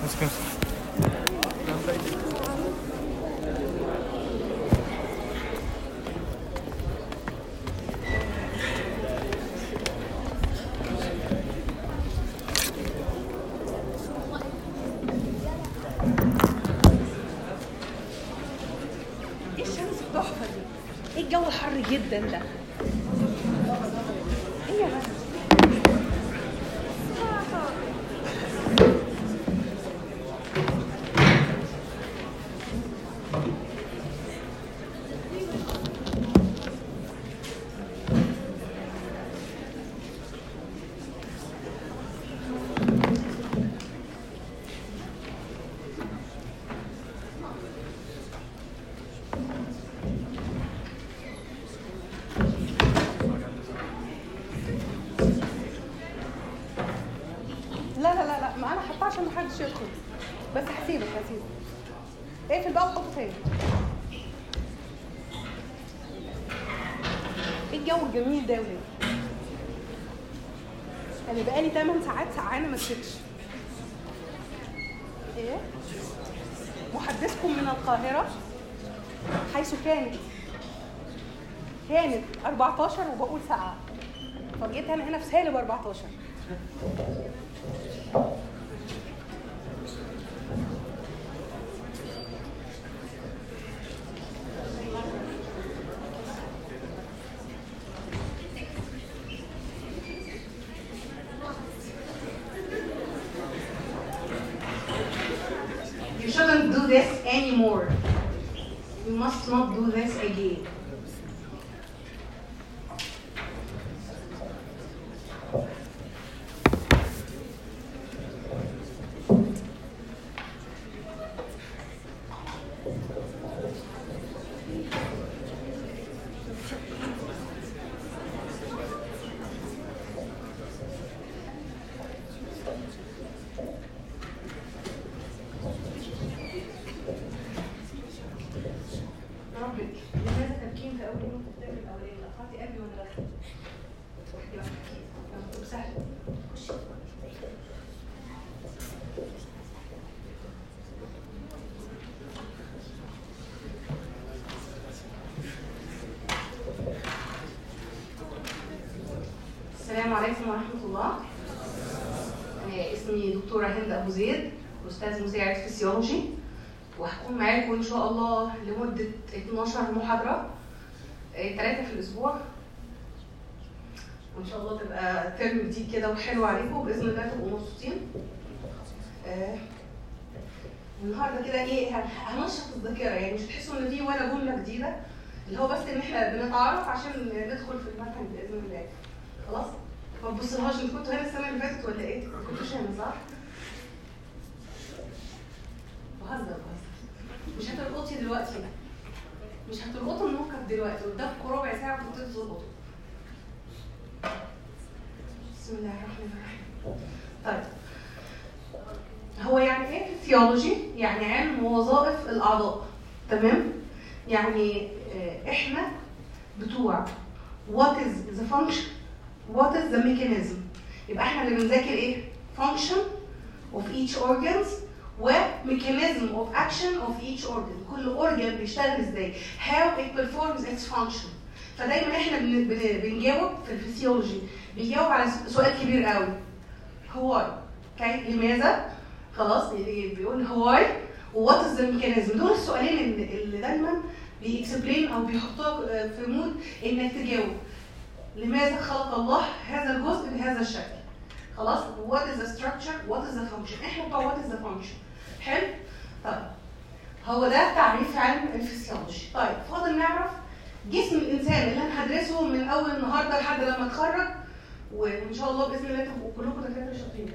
امسك. ايه الشمس التحفه دي؟ ايه الجو حر جدا ده؟ ايه يا بس؟ لا ما انا حطاه عشان محدش يدخل، بس هسيبك اقفل بقى وحطه تاني. ايه الجو الجميل ده يا ولاد؟ انا بقالي 8 ساعات سقعانه ما سكتش. ايه؟ محدثكم من القاهره حيث كانت 14 وبقول ساعه، فجيت انا هنا في سالب 14. You shouldn't do this anymore. You must not do this again. لماذا تبكين في اول يوم في الترم الاولاني؟ قطعتي قلبي وانا داخله. سهل. خشي. السلام عليكم ورحمه الله. اسمي دكتوره هند ابو زيد، استاذ مساعد فسيولوجي، وهكون معاكم ان شاء الله لمده 12 محاضره، 3 في الاسبوع، وان شاء الله تبقى ترم جديد كده وحلو عليكم باذن الله، تبقوا مبسوطين. النهارده كده ايه، هنشط الذاكره، يعني مش هتحسوا ان دي ولا جمله جديده، اللي هو بس ان احنا بنتعرف عشان ندخل في المنهج باذن الله. خلاص؟ ما تبصلهاش، انتوا كنتوا هنا السنه اللي فاتت ولا ايه؟ ما كنتوش هنا صح؟ بهزر. مش هتلقطي دلوقتي، مش هتلقطوا الموقف دلوقتي، قدامكم ربع ساعه كنتوا تلقطوا. بسم الله الرحمن الرحيم. طيب، هو يعني ايه فيسيولوجي؟ يعني علم وظائف الاعضاء، تمام؟ يعني احنا بتوع what is the function what is the mechanism. يبقى احنا اللي بنذاكر ايه؟ function of each organs و mechanism of action of each organ. كل organ بيشتغل ازاي؟ how it performs its function. فدايما احنا بنجاوب في الفسيولوجي، بيجاوب على سؤال كبير قوي، هواي، لماذا؟ خلاص، بيقول هواي ووات از ذا ميكانيزم. دول السؤالين اللي دايما بيكسبلين او بيحطوك في مود انك تجاوب. لماذا خلق الله هذا الجزء بهذا الشكل؟ خلاص، وات از ذا ستراكشر، وات از ذا فانكشن. احنا بتوع وات از ذا فانكشن. حلو؟ طيب، هو ده تعريف علم الفسيولوجي. طيب، فاضل نعرف جسم الانسان اللي انا هدرسه من اول النهارده لحد لما اتخرج، وان شاء الله باذن الله تبقوا كلكم دكاتره شاطرين.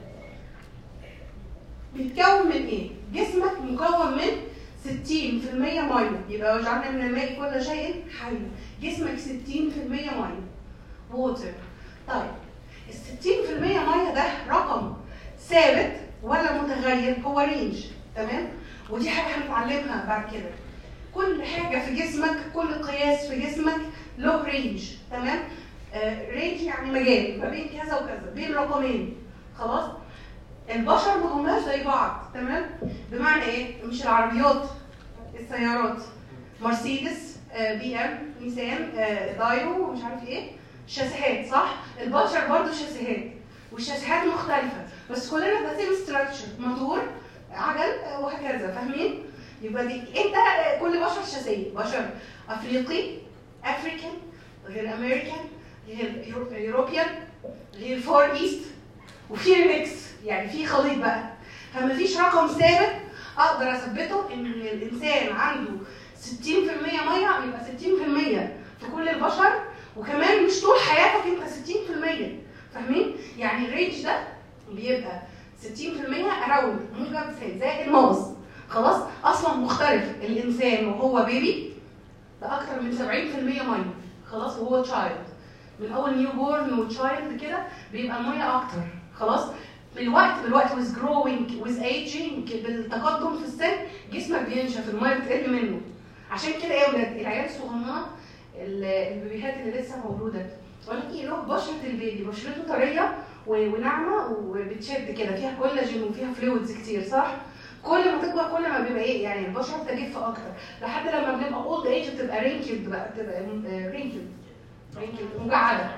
بيتكون من ايه؟ جسمك مكون من 60% ميه، يبقى وجعلنا من الماء كل شيء حي. جسمك 60% ميه، ووتر. طيب، ال 60% ميه ده رقم ثابت ولا متغير؟ هو رينج، تمام؟ ودي حاجه هنتعلمها بعد كده. كل حاجه في جسمك، كل قياس في جسمك له رينج، تمام؟ رينج يعني مجال ما بين كذا وكذا، بين رقمين. خلاص؟ البشر ما هماش زي بعض، تمام؟ بمعنى ايه؟ مش العربيات، السيارات، مرسيدس، بي ام، نيسان، دايو، ومش عارف ايه، شاسيهات، صح؟ البشر برضه شاسيهات، والشاسيهات مختلفه، بس كلنا ذا سيم ستراكشر، موتور، عجل، وهكذا، فاهمين؟ يبقى دي انت كل بشر شاسيه، بشر افريقي، افريكان، غير امريكان، غير يوروبيان، غير فور ايست، وفي ميكس، يعني في خليط بقى. فما فيش رقم ثابت اقدر اثبته ان الانسان عنده 60% ميه يبقى 60% في كل البشر، وكمان مش طول حياتك انت 60%، فاهمين؟ يعني الرينج ده بيبقى 60% اراوند موجب زائد ناقص، خلاص؟ اصلا مختلف الانسان وهو بيبي ده اكتر من 70% ميه، خلاص؟ وهو تشايلد، من اول نيو بورن وتشايلد كده بيبقى الميه اكتر، خلاص؟ بالوقت with growing with aging، بالتقدم في السن جسمك بينشف، الميه بتقل منه. عشان كده يا ولاد العيال الصغننه البيبيهات اللي لسه مولوده ولكن له بشره البيبي بشرته طريه وناعمه وبتشد كده، فيها كولاجين وفيها فلويدز كتير، صح؟ كل ما تكبر كل ما بيبقى ايه؟ يعني البشره بتجف اكتر، لحد لما بنبقى اولد ايج بتبقى رينكلد بقى، بتبقى رينكلد مجعده،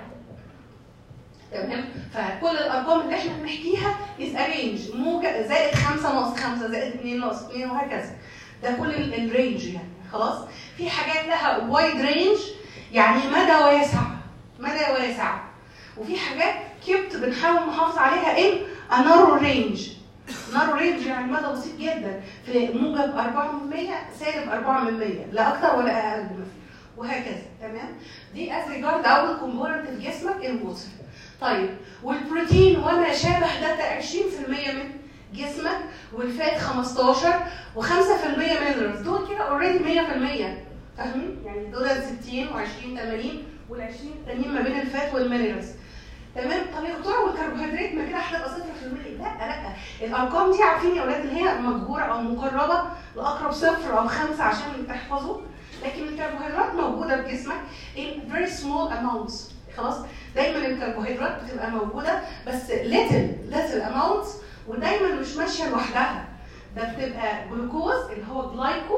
تمام؟ فكل الارقام اللي احنا بنحكيها از ارينج، موجب زائد 5 ناقص 5 زائد 2 ناقص 2 وهكذا. ده كل الرينج يعني، خلاص؟ في حاجات لها وايد رينج، يعني مدى واسع، مدى واسع، وفي حاجات كيبت بنحاول نحافظ عليها ان نارو رينج. نارو رينج يعني مدى بسيط جدا، في موجب 4% سالب 4%، لا اكتر ولا اقل، وهكذا، تمام؟ دي از ريجارد اول كومبوننت في جسمك الووتر. طيب والبروتين وما شابه ده 20% من جسمك، والفات 15 و5% مينرالز، دول كده اوريدي 100%، فاهمين؟ يعني دول 60 و20 80 وال20 التانيين ما بين الفات والمينرالز، تمام؟ طب يا دكتور والكربوهيدرات ما كده هتبقى 0%؟ لا، الارقام دي عارفين يا اولاد اللي هي مجبوره او مقربه لاقرب 0 أو 5 عشان تحفظوا، لكن الكربوهيدرات موجوده في جسمك in very small amounts، خلاص؟ دايما الكربوهيدرات بتبقى موجوده بس little amounts، ودايما مش ماشيه لوحدها، ده بتبقى جلوكوز اللي هو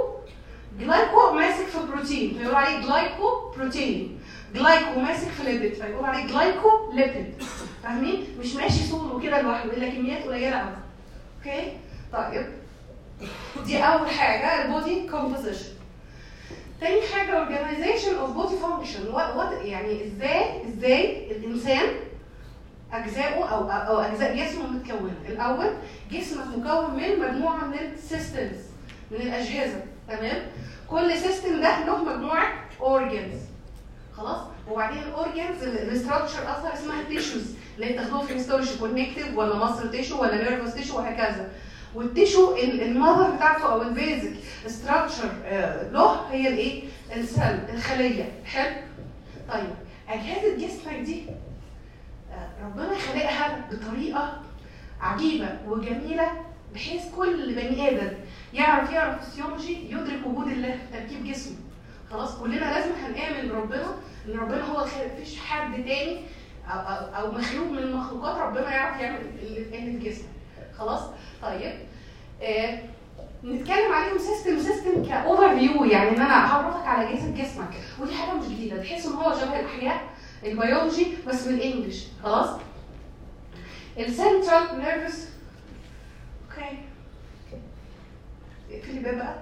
جلايكو ماسك في بروتين فيقول عليه جلايكو بروتين، جلايكو ماسك في ليبيد فيقول عليه جلايكو ليبيد، فاهمين؟ مش ماشي سولو كده لوحده الا كميات قليله قوي. اوكي؟ طيب دي اول حاجه البودي كومبوزيشن. تاني حاجه organization of body function، يعني ازاي الانسان اجزاؤه او اجزاء جسمه متكونه. الاول جسمك مكون من مجموعه من السيستمز، من الاجهزه، تمام؟ كل سيستم ده له مجموعه اورجنز، خلاص؟ وبعدين الاورجنز الاستراكشر اصلا اسمها تيشوز اللي بتاخدوها في الهيستولوجي، كونكتيف ولا ماسل تيشو ولا نيرفس تيشو وهكذا. والتيشو المذر بتاعته او البيزك ستراكشر له هي الايه؟ السيل، الخليه، حلو؟ طيب اجهزه جسمك دي ربنا خلقها بطريقه عجيبه وجميله بحيث كل بني ادم يعرف فسيولوجي، يدرك وجود الله في تركيب جسمه. خلاص؟ كلنا لازم هنآمن بربنا ان ربنا هو الخالق، مفيش حد تاني او مخلوق من مخلوقات ربنا يعرف يعمل اللي في جسمك. خلاص؟ طيب نتكلم عليهم سيستم كاوفر فيو، يعني ان انا هعرفك على جسمك، ودي حاجه مش جديده، تحس ان هو شبه الاحياء البيولوجي بس بالانجلش. خلاص؟ السنترال نيرفس، اوكي اقفلي الباب بقى.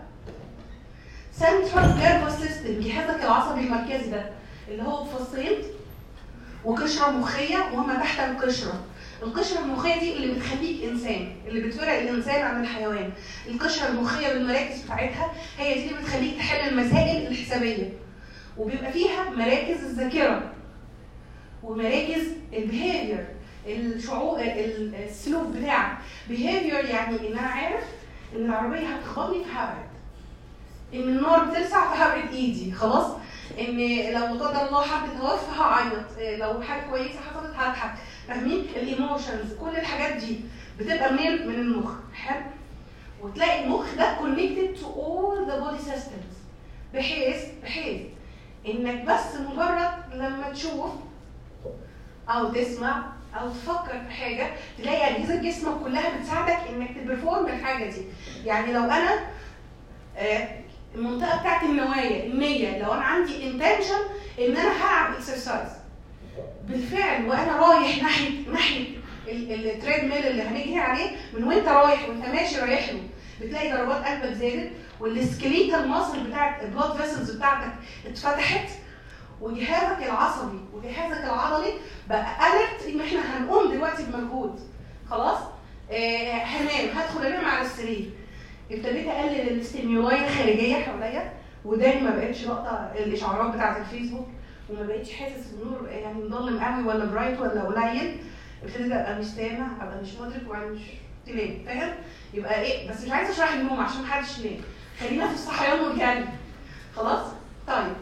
سنترال نيرفس سيستم، جهازك العصبي المركزي ده اللي هو فصين وقشره مخيه وما تحت القشره. القشره المخيه دي اللي بتخليك انسان، اللي بتفرق الانسان عن الحيوان. القشره المخيه بالمراكز بتاعتها هي دي اللي بتخليك تحل المسائل الحسابيه، وبيبقى فيها مراكز الذاكره ومراكز البيهيفير، الشعور، السلوك بتاعك. بيهيفير يعني ان انا عارف ان العربيه هتخبطني فهبعد، ان النار بتلسع فهبعد ايدي، خلاص؟ ان لو لا قدر الله حد توفى هعيط، لو حاجه كويسه حصلت هضحك، فاهمين؟ الايموشنز، كل الحاجات دي بتبقى منين؟ من المخ. حلو؟ وتلاقي المخ ده connected to all the body systems، بحيث انك بس مجرد لما تشوف او تسمع او تفكر في حاجه تلاقي اجهزه جسمك كلها بتساعدك انك تبرفورم الحاجه دي. يعني لو انا المنطقه بتاعت النيه لو انا عندي انتنشن ان انا هلعب اكسرسايز بالفعل وانا رايح ناحيه التريد ميل اللي هنجري عليه، من وانت رايح وانت ماشي رايح له بتلاقي ضربات قلبك زادت والسكليتال ماسل بتاعت البلاد فيسلز بتاعتك اتفتحت، وجهازك العصبي وجهازك العضلي بقى اليرت ان احنا هنقوم دلوقتي بمجهود. خلاص هنام، هدخل انام على السرير، ابتديت اقلل الاستيمولاي الخارجيه حواليا، وداني ما بقتش لقطه الاشعارات بتاعه الفيسبوك، وما بقتش حاسس بالنور يعني مظلم قوي ولا برايت ولا قليل، ابتديت ابقى مش سامع، ابقى مش مدرك وبعدين مش تنام. فاهم؟ يبقى ايه؟ بس مش عايزه اشرح النوم عشان محدش ينام، خلينا في الصحيان والجري. خلاص؟ طيب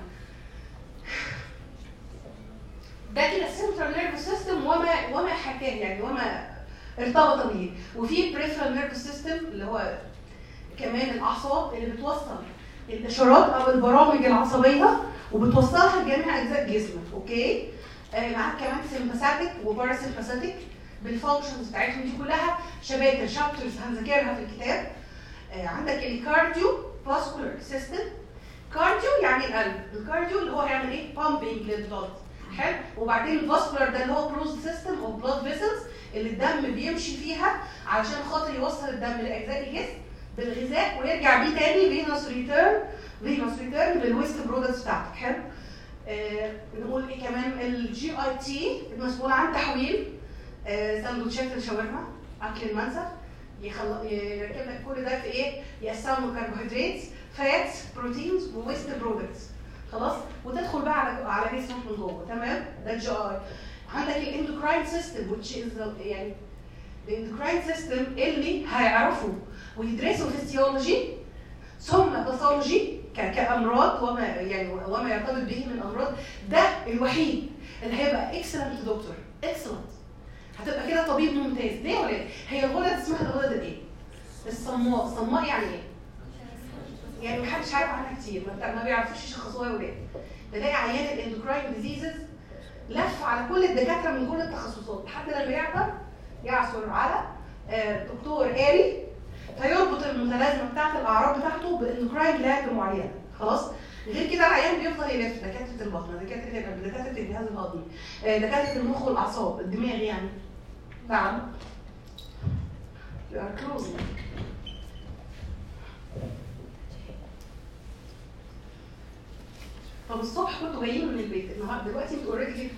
ده كده السنترال نيرفس سيستم وما حكاه يعني وما ارتبط به. وفي البريفرال نيرفس سيستم اللي هو كمان الاعصاب اللي بتوصل الاشارات او البرامج العصبيه وبتوصلها لجميع اجزاء جسمك. اوكي؟ معاك كمان سيمباثيك وباراسيمباثيك بالفانكشنز بتاعتهم دي كلها شباتر شابترز هنذاكرها في الكتاب. عندك الكارديو فاسكولار سيستم. كارديو يعني القلب، الكارديو اللي هو هيعمل ايه؟ بامبنج للبلد. حلو؟ وبعدين الفاسكولار ده اللي هو كلوز سيستم اوف بلاد فيسلز اللي الدم بيمشي فيها علشان خاطر يوصل الدم لاجزاء الجسم بالغذاء ويرجع بيه تاني فينوس ريتيرن للويست برودكتس بتاعتك. حلو؟ نقول ايه كمان؟ الجي اي تي المسؤول عن تحويل سندوتشات الشاورما، اكل المنسف، يركب لك كل ده في ايه؟ يقسموا كربوهيدرات، فات، بروتينز وويست برودكتس. خلاص؟ وتدخل بقى على جسمك من جوه. تمام؟ ده الجي اي. عندك الاندوكراين سيستم which is يعني الاندوكراين سيستم اللي هيعرفوا ويدرسوا فيسيولوجي ثم باثولوجي كامراض وما يرتبط به من امراض. ده الوحيد اللي هيبقى اكسلنت دكتور، اكسلنت، هتبقى كده طبيب ممتاز. ليه ولا هي الغدد اسمها الغدد الايه؟ الصماء. الصماء يعني ايه؟ يعني محدش عارف عنها كتير، ما بيعرفوش يشخصوها يا ولاد. تلاقي عيان الاندوكراين ديزيزز لف على كل الدكاتره من كل التخصصات لحد لما يعثر على دكتور قاري فيربط المتلازمه بتاعت الاعراض بتاعته باندوكراين جلاند معينه. خلاص؟ غير كده العيان بيفضل يلف، دكاتره البطن، دكاتره القلب، دكاتره الجهاز الهضمي، دكاتره المخ والاعصاب، الدماغ يعني. نعم. You are closing. طب الصبح كنتوا جايين من البيت، النهارده دلوقتي انتوا اوريدي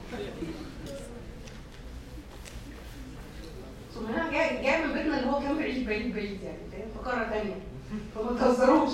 انا جاي من بيتنا اللي هو كان بعيد يعني، فاهم؟ في قاره ثانيه، فما تهزروش.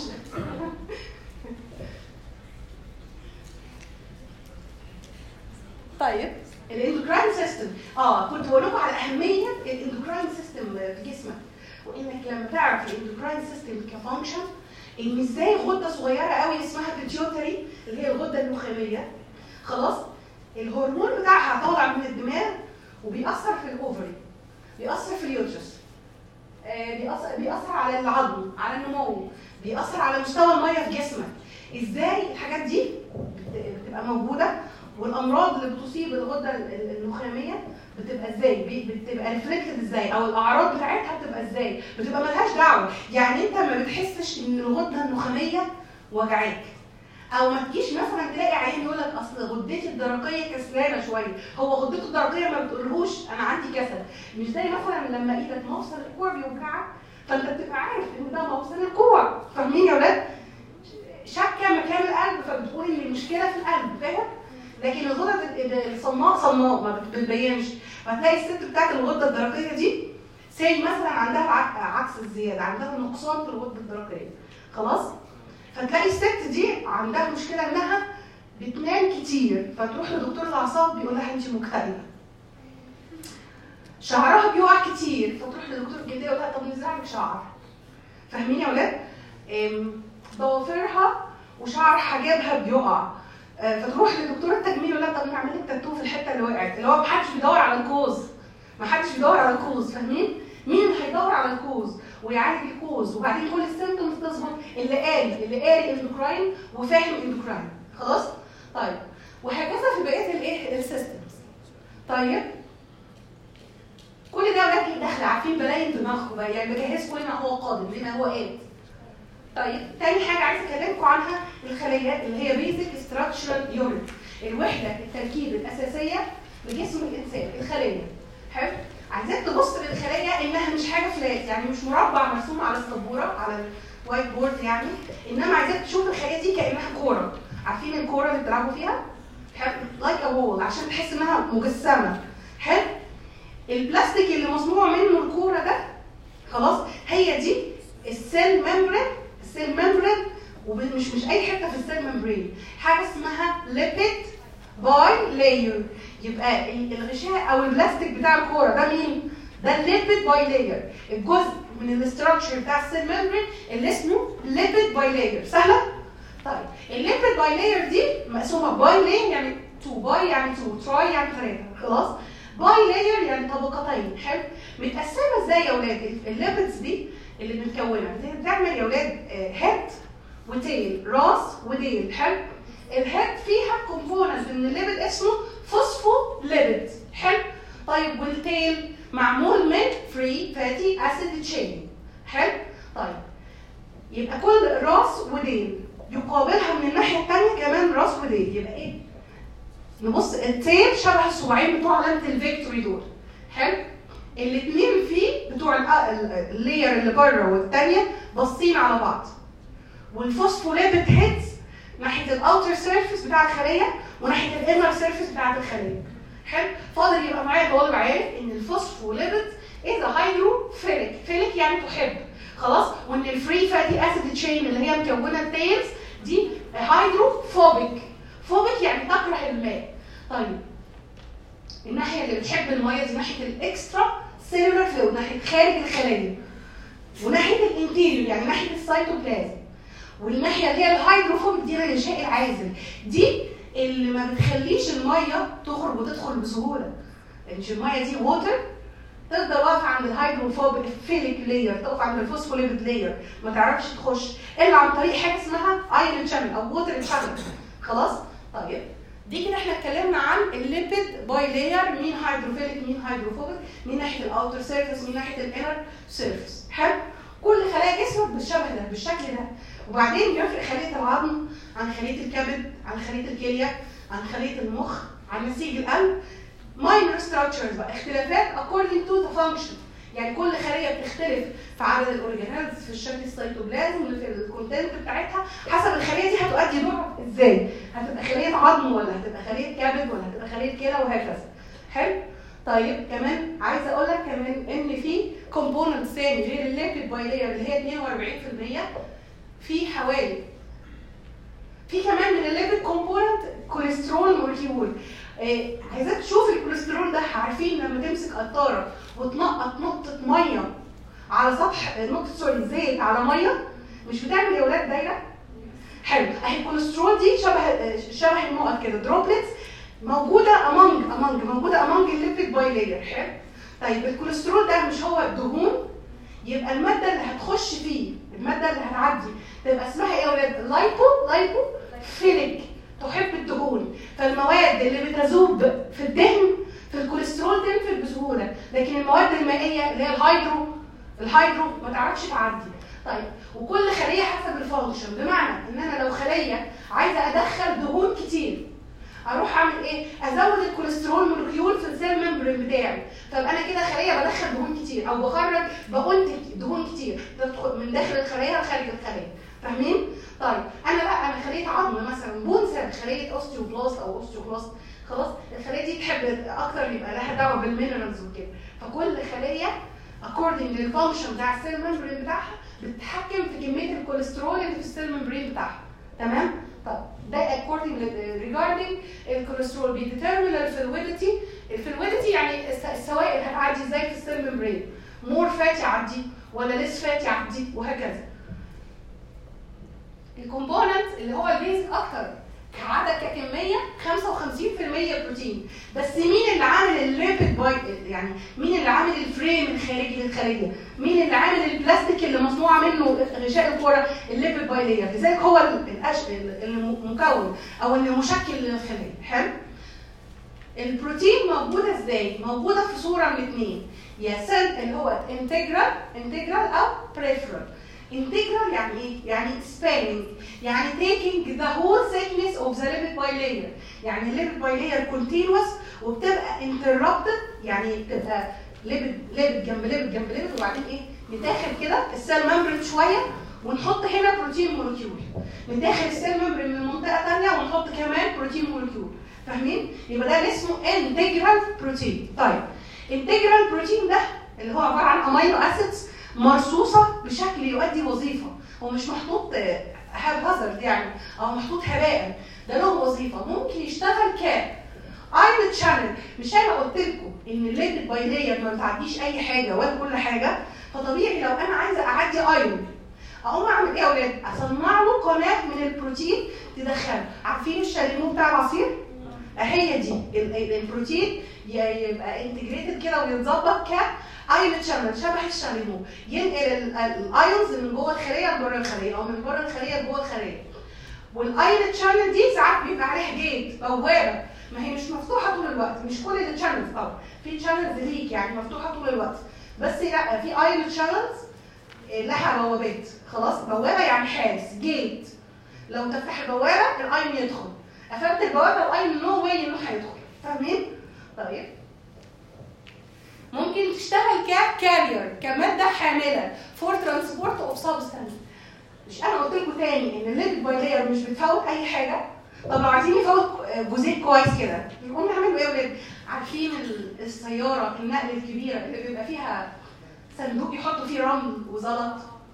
طيب الاندوكراين سيستم، كنت بقول لكم على اهميه الاندوكراين سيستم في جسمك، وانك لما تعرف الاندوكراين سيستم كفانكشن ان ازاي غده صغيره قوي اسمها بيتيوتري اللي هي الغده النخاميه، خلاص؟ الهرمون بتاعها طالع من الدماغ وبيأثر في الاوفري، بيأثر في اليوترس، بيأثر على العظم، على النمو، بيأثر على مستوى الميه في جسمك. ازاي الحاجات دي بتبقى موجوده؟ والامراض اللي بتصيب الغده النخاميه بتبقى ازاي؟ بتبقى ريفلكتد ازاي؟ او الاعراض بتاعتها بتبقى ازاي؟ بتبقى ملهاش دعوه، يعني انت ما بتحسش ان الغده النخاميه وجعاك، او ما تجيش مثلا تلاقي عيان يقول لك اصل غدتي الدرقيه كسلانه شويه، هو غدته الدرقيه ما بتقولهوش انا عندي كسل. مش زي مثلا لما ايدك مفصل الكوع بيوجعك فانت بتبقى عارف ان ده مفصل الكوع، فاهمين يا ولاد؟ شكه مكان القلب فبتقول ان المشكله في القلب، فاهم؟ لكن الغدد الصماء ما بتبينش، فتلاقي الست بتاعت الغده الدرقيه دي سي مثلا عندها عكس الزياده، عندها نقصان في الغده الدرقيه، خلاص؟ فتلاقي الست دي عندها مشكله انها بتنام كتير، فتروح لدكتور الاعصاب بيقول لها انت مكتئبه. شعرها بيقع كتير، فتروح لدكتور الجلديه يقول لها طب نزرع لك شعر. فاهمين يا ولاد؟ ضوافرها وشعر حجابها بيقع، فتروح لدكتور التجميل يقول لها طب نعمل لك تاتو في الحته اللي وقعت، اللي هو محدش بيدور على الكوز، محدش بيدور على الكوز، فاهمين؟ مين اللي هيدور على الكوز ويعالج الكوز وبعدين كل السيمبتومز تظبط؟ اللي قاري اندوكراين وفاهم اندوكراين، خلاص؟ طيب وهكذا في بقيه الايه؟ السيستمز. طيب كل ده ولاد داخل عارفين بلاين دماغكم بقى، يعني بجهز كل ما هو قادم لما هو آت. طيب تاني حاجه عايزه اكلمكم عنها الخلايا اللي هي بيزك ستراكشرال يونت، الوحده التركيب الاساسيه لجسم الانسان، الخليه. حلو؟ عايزاك تبص للخلايا انها مش حاجه فلات، يعني مش مربع مرسوم على السبوره على الوايت بورد يعني، انما عايزاك تشوف الخلايا دي كانها كوره. عارفين الكوره اللي بتلعبوا فيها؟ حلو؟ لايك ا وول عشان تحس انها مجسمه. حلو؟ البلاستيك اللي مصنوع منه الكوره ده خلاص هي دي السيل ممبرين. السيل ممبرين ومش اي حته في السيل ممبرين، حاجه اسمها ليبيد باي لاير. يبقى الغشاء او البلاستيك بتاع الكوره ده مين؟ ده الليبيد باي لاير، الجزء من الاستراكشر بتاع السيل ممبرين اللي اسمه ليبيد باي لاير. سهله؟ طيب الليبيد باي لاير دي مقسومه باي لاير يعني 2، باي يعني 2، تراي يعني 3، خلاص؟ باي لاير يعني طبقتين. حلو؟ متقسمه ازاي يا اولاد؟ الليبيدز دي اللي بنكونها بتعمل يا اولاد هيد وتيل، راس وديل. حلو؟ الهيد فيها كومبوننت من الليبيد اسمه فوسفوليبيد. حلو؟ طيب والتيل معمول من فري فاتي اسيد تشين. حلو؟ طيب يبقى كل راس وديل يقابلها من الناحيه الثانيه كمان راس وديل، يبقى ايه؟ نبص التيل شبه الصباعين بتوع علامه الفيكتوري دول. حلو؟ الاثنين فيه بتوع اللاير اللي بره والثانيه باصين على بعض. والفوسفوليبيد هيدز ناحيه الاوتر سيرفيس بتاع الخليه وناحيه الانر سيرفيس بتاعت الخليه. حلو؟ فاضل يبقى معايا طالب عارف ان الفوسفوليبيد از هيدروفيليك، فيليك يعني تحب، خلاص؟ وان الفري فاتي اسيد تشين اللي هي مكونه التيلز دي هيدروفوبيك. فوبيك يعني تكره الماء. طيب الناحيه اللي بتحب الميه دي ناحيه الاكسترا سيلولار فلويد، ناحيه خارج الخلايا، وناحيه الانتيريور يعني ناحيه السيتوبلازم. والناحيه اللي هي الهيدروفوبيك دي الغشاء العازل، دي اللي ما بتخليش الميه تخرج وتدخل بسهوله. لان الميه دي ووتر تفضل واقفه عند الهيدروفوبيك فيليك لاير، تقف عند الفوسفوليبيد لاير، ما تعرفش تخش الا عن طريق حاجه اسمها ايرون شانل او ووتر شانل. خلاص؟ طيب دي كده احنا اتكلمنا عن الليبيد باي لاير، مين هيدروفيليك مين هيدروفوبيك، مين ناحيه الاوتر سيرفيس مين ناحيه الانر سيرفيس. حلو؟ كل خلايا جسمك بالشبه ده بالشكل ده. وبعدين بيفرق خليه العظم عن خليه الكبد عن خليه الكليه عن خليه المخ عن نسيج القلب. minor structures بقى اختلافات according to the function، يعني كل خليه بتختلف في عدد الاورجانيلز في الشكل السيتوبلازم في الكونتنت بتاعتها حسب الخليه دي هتؤدي دورها ازاي، هتبقى خليه عظم ولا هتبقى خليه كبد ولا هتبقى خليه كلى وهكذا. حلو؟ طيب كمان عايزه اقول لك كمان ان في كومبوننت ثاني غير الليبيد باي لاير اللي هي 42%، في كمان من الليبيد كومبوننت كوليسترول مولكيول. عايزاك تشوف الكوليسترول ده، عارفين لما تمسك قطاره وتنقط نقطه ميه على سطح نقطه زيت على ميه مش بتعمل يا ولاد دايره؟ حلو، اهي الكوليسترول دي شبه النقط كده، دروبلتس موجوده موجوده امونج الليبيد باي لاير. حلو؟ طيب الكوليسترول ده مش هو دهون؟ يبقى الماده اللي هتخش فيه، الماده اللي هتعدي تبقى اسمها ايه يا ولاد؟ لايبو فيليك، تحب الدهون. فالمواد اللي بتذوب في الدهن في الكوليسترول تنفذ بسهوله، لكن المواد المائيه اللي هي الهيدرو ما تعرفش تعدي. طيب وكل خليه حسب الفانكشن، بمعنى ان انا لو خليه عايزه ادخل دهون كتير اروح اعمل ايه؟ ازود الكوليسترول مولكيول في السيل ممبرين بتاعي، فابقى انا كده خليه بدخل دهون كتير او بنتج دهون كتير تدخل من داخل الخليه لخارج الخليه. فاهمين؟ طيب انا خليه عظم مثلا بون سيل، خليه اوستيوبلاست او اوستيوكلاست، خلاص؟ الخليه دي تحب اكتر يبقى لها دعوه بالمينرالز وكده، فكل خليه according للفانكشن بتاع السيل ممبرين بتاعها بتتحكم في كميه الكوليسترول اللي في السيل ممبرين بتاعها. تمام؟ طب ده according regarding الكوليسترول بيديترمين الفلويدتي يعني السوائل هتعدي ازاي في السيل ممبرين، مور فات يعدي ولا ليس فات يعدي وهكذا. الكومبوننت اللي هو البيزك اكتر كعدد ككميه 55% بروتين، بس مين اللي عامل الليبيد يعني مين اللي عامل الفريم الخارجي للخليه؟ مين اللي عامل البلاستيك اللي مصنوعه منه غشاء الكره؟ الليبيد باي لاير، لذلك هو المكون او المشكل للخليه. حلو؟ البروتين موجوده ازاي؟ موجوده في صوره من اثنين، يا سيل اللي هو انتجرال او بريفرال. انتجرال يعني ايه؟ يعني spanning، يعني taking the whole thickness of the lipid bilayer، يعني الليبيد بايلير continuous وبتبقى interrupted، يعني بتبقى ليبيد جنب ليبيد وبعدين ايه؟ نداخل كده السيل ممبرين شويه ونحط هنا بروتين مولكيول، نداخل السيل ممبرين من منطقه ثانيه ونحط كمان بروتين مولكيول، فاهمين؟ يبقى ده اسمه انتجرال بروتين. طيب انتجرال بروتين ده اللي هو عباره عن امينو اسيدز مرصوصه بشكل يؤدي وظيفه، هو مش محطوط هازارد يعني او محطوط هباء، ده له وظيفه، ممكن يشتغل ايون تشانل. مش انا قلت لكم ان الليبيد بايلير ما بتعديش اي حاجه ولا كل حاجه، فطبيعي لو انا عايزه اعدي ايون اقوم اعمل ايه يا اولاد؟ اصنع له قناه من البروتين تدخله. عارفين الشاليمو بتاع العصير؟ هي دي البروتين يبقى انتجريتد كده ويتظبط ايون تشانل شبه الشاليمو، ينقل الايونز من جوه الخليه لبره الخليه او من بره الخليه لجوه الخليه. والايون تشانل دي ساعات بيبقى عليها جيت بوابه، ما هي مش مفتوحه طول الوقت، مش كل التشانلز طبعا، في تشانلز ليك يعني مفتوحه طول الوقت، بس لا في ايون تشانلز لها بوابات، خلاص بوابه يعني حارس جيت، لو تفتح البوابه الايون يدخل، قفلت البوابه الايون نو واي انه هيدخل، فاهمين؟ طيب ممكن تشتغل كارير كماده حامله فور ترانسبورت اوف سبستانس. مش انا قلت لكم تاني ان الليبيد بايلير مش بتفوت اي حاجه؟ طب لو عايزين يفوت جزيء كويس كده نقوم نعمل ايه يا ولاد؟ عارفين السياره النقل الكبيره اللي بيبقى فيها صندوق يحطوا فيه رمل وزلط؟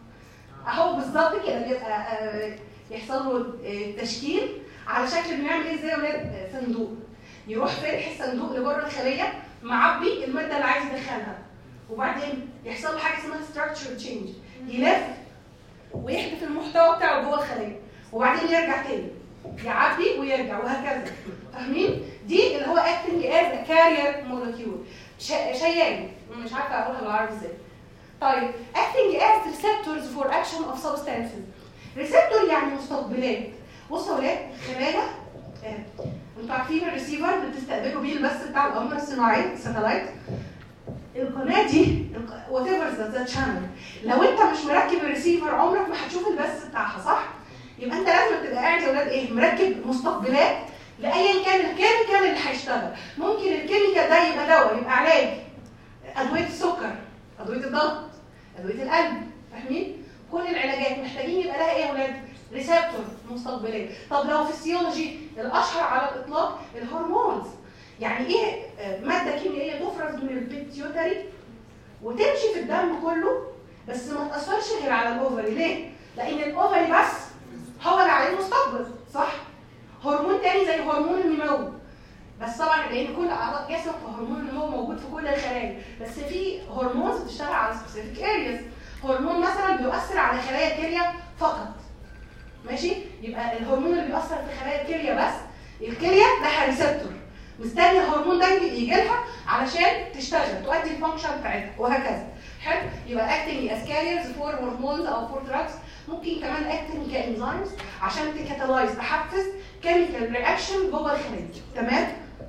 اهو بالظبط كده بيبقى يحصل له تشكيل على شكل بنعمل ايه ازاي يا ولاد؟ صندوق، يروح فاتح الصندوق لبره الخليه معبي الماده اللي عايز يدخلها، وبعدين يحصل له حاجه اسمها ستراكشر تشينج، يلف ويحدف المحتوى بتاعه جوه الخليه وبعدين يرجع تاني يعبي ويرجع وهكذا، فاهمين؟ دي اللي هو acting as a carrier molecule، شيان، مش عارفه اقولها بالعربي ازاي. طيب acting as receptors for action of substances. ريسبتور يعني مستقبلات. بصوا يا ولاد خلايا انتوا عارفين الريسيفر اللي بتستقبلوا بيه البث بتاع القمر الصناعي الساتلايت، القناه دي وات ايفر ذا شانل، لو انت مش مركب الريسيفر عمرك ما هتشوف البث بتاعها، صح؟ يبقى انت لازم تبقى قاعد يا ولاد ايه؟ مركب مستقبلات لايا كان الكيميكال اللي هيشتغل. ممكن الكيميكال ده يبقى دواء، يبقى علاج، ادويه السكر، ادويه الضغط، ادويه القلب، فاهمين؟ كل العلاجات محتاجين يبقى لها ايه يا ولاد؟ ريسبتور، مستقبلات. طب لو فيسيولوجي الاشهر على الاطلاق الهرمونز، يعني ايه؟ ماده كيميائيه تفرز من البيتيوتري وتمشي في الدم كله بس ما تاثرش غير على الاوفري. ليه؟ لان الاوفري بس هو اللي عليه المستقبل، صح؟ هرمون تاني زي هرمون النمو، بس طبعا لان كل اعضاء جسمك هرمون النمو موجود في كل الخلايا، بس في هرمونز بتشتغل على سبيسيفيك ارياز. هرمون مثلا بيؤثر على خلايا الكليه فقط، ماشي؟ يبقى الهرمون اللي بيأثر في خلايا الكليه بس، الكليه لها ريسبتور مستني الهرمون ده يجي لها علشان تشتغل تؤدي الفانكشن بتاعتها وهكذا. حلو؟ يبقى acting as carriers for hormones او for drugs. ممكن كمان acting كانزيمز عشان تكاتالايز تحفز كيميكال رياكشن جوه الخليه، تمام؟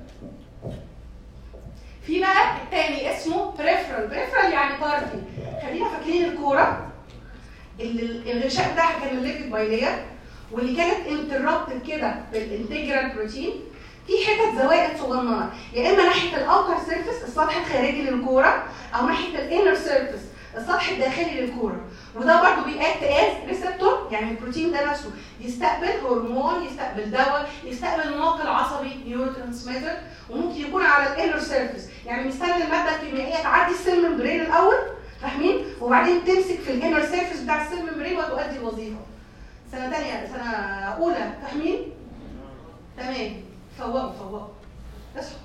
في بقى الثاني اسمه بريفرال يعني طرفي. خلينا فاكرين الكوره اللي الغشاء بتاعها كان الليبيد بايلير واللي كانت انتربتد كده بالانتجرال بروتين، في حتت زوائد صغننه يا اما ناحيه الاوتر سيرفيس السطح الخارجي للكوره او ناحيه الانر سيرفيس السطح الداخلي للكوره، وده برضه بيأكت از ريسبتور، يعني البروتين ده نفسه يستقبل هرمون، يستقبل دواء، يستقبل ناقل عصبي نيورو ترانسميتر، وممكن يكون على الانر سيرفيس، يعني مستني الماده الكيميائيه تعدي السيل ممبرين الاول، فاهمين؟ وبعدين تمسك في الانر سيرفيس بتاع السيل ممبرين وتؤدي الوظيفه. سنه ثانيه سنه اولى، فاهمين؟ تمام. فوقوا اصحوا.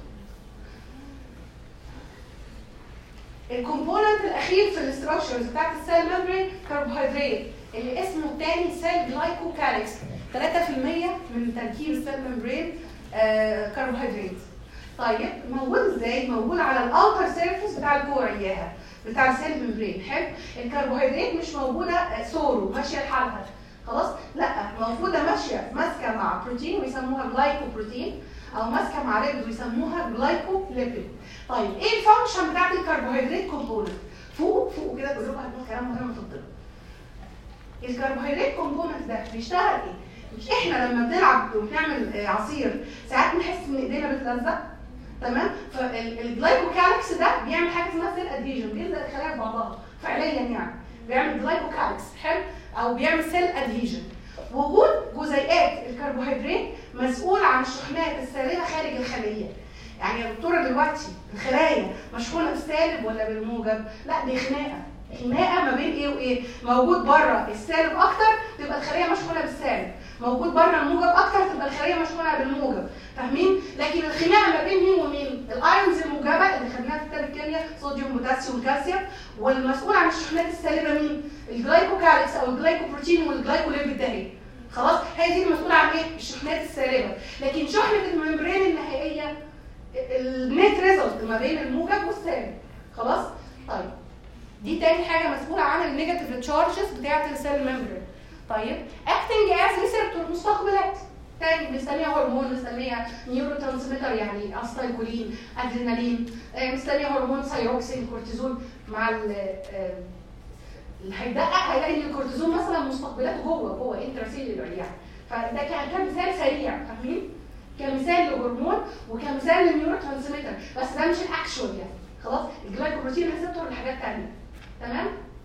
الكومبوننت الاخير في الاستراكشرز بتاعت السيل ممبرين كربوهيدرات اللي اسمه الثاني سيل جلايكوكاليكس. 3% من تركيب السيل ممبرين كربوهيدرات. طيب موجود ازاي؟ موجود على الاوتر سيرفيس بتاع الكوره اياها بتاع السيل ممبرين. حلو؟ الكربوهيدرات مش موجوده سورو ماشيه لحالها، خلاص؟ لا، موجوده ماشيه ماسكه مع بروتين ويسموها جلايكوبروتين او ماسكه مع رجل ويسموها جلايكوليبيد. طيب ايه الفانكشن بتاعت الكربوهيدرات كومبوننت؟ فوق كده بقول لكم هنقول كلام مهم في الطب. الكربوهيدرات كومبوننت ده بيشتغل ايه؟ مش احنا لما بنلعب وبنعمل عصير ساعات نحس ان ايدينا بتلزق، تمام؟ فالجلايكوكاليكس ده بيعمل حاجه اسمها سيل ادهيجن، بيلزق الخلايا ببعضها فعليا يعني، بيعمل جلايكوكاليكس حلو، او بيعمل سيل ادهيجن. وجود جزيئات الكربوهيدرات مسؤول عن الشحنات السالبه خارج الخليه. يعني يا دكتوره دلوقتي الخلايا مشحونه بالسالب ولا بالموجب؟ لا دي خناقه ما بين ايه وايه؟ موجود بره السالب اكتر تبقى الخليه مشحونه بالسالب، موجود بره الموجب اكتر تبقى الخليه مشحونه بالموجب، فاهمين؟ لكن الخناقه ما بين مين ومين؟ الايونز الموجبه اللي خدناها في كتاب الكيمياء، صوديوم بوتاسيوم كالسيوم، والمسؤول عن الشحنات السالبه مين؟ الجلايكوكاليكس او الجلايكوبروتين والجلايكوليبيد ده اهي. خلاص؟ هي دي المسؤوله عن ايه؟ الشحنات السالبه، لكن شحنه الممبرين النهائيه النت ريزلت ما بين الموجب والسالب. خلاص؟ طيب دي تاني حاجه مسؤوله عن النيجاتيف تشارجز بتاعه السيل ممبرين. طيب اكتنج از ريسبتور، مستقبلات تاني بنسميها هرمون، بنسميها نيورو ترانسميتر يعني اسيتايلكولين، ادرينالين، بنسميها هرمون ثايروكسين، كورتيزون. مع اللي هيدقق هيلاقي ان الكورتيزون مثلا مستقبلاته جوه انتراسيلولر يعني. فده كان مثال سريع، فاهمين؟ كمثال لهرمون وكمثال للنيورو ترانسميتر، بس ده مش الاكشوال يعني. خلاص؟ الجلايكوبروتين ريسبتور لحاجات ثانيه. تمام؟